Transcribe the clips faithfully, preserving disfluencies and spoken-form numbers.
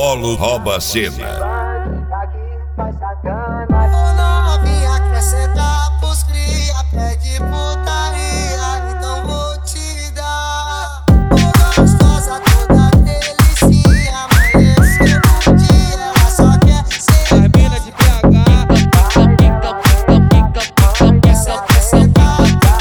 Polo rouba a cena. Ô novinha, quer sentar pros cria, pede putaria, então vou te dar. Ô gostosa, toda delicinha, amanheceu um dia, ela só quer ser a mina de B H. Essa quer sentar.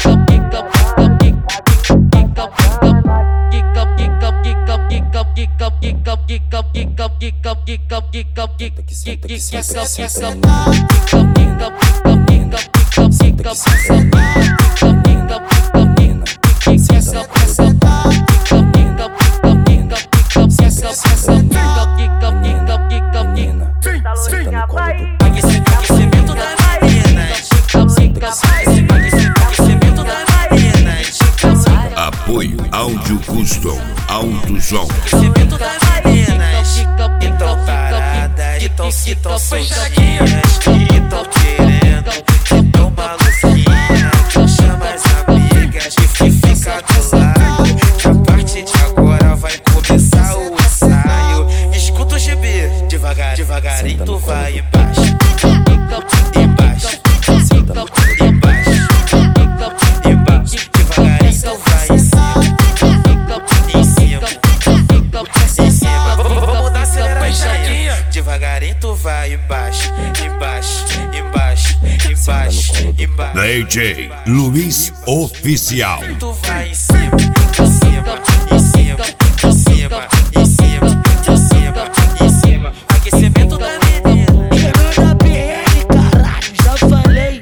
Apoio Áudio Custom, Alto Som. Aquecimento das meninas, que tão paradas, que tão se tão soltinhas, que tão querendo, que tão maluquinha. Chama as amigas que fica do lado, que a partir de agora vai começar o ensaio. Escuta o G B, devagar, devagarinho tu vai embaixo, embaixo, embaixo, embaixo, devagarinho tu vai em cima, em cima, em cima. Vamos dar aceleradinha. Devagarinho tu vai embaixo, embaixo, embaixo, embaixo, embaixo. D J Luiz Oficial. Tu vai em cima, em cima, em cima, em cima, em cima, em cima, em cima. Aquecimento da menina. Chegando a B R, caralho, já falei.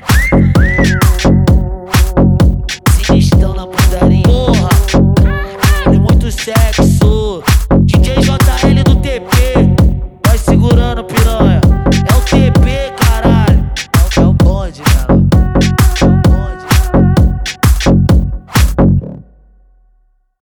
Sinistão na putaria. Porra, é muito sexo.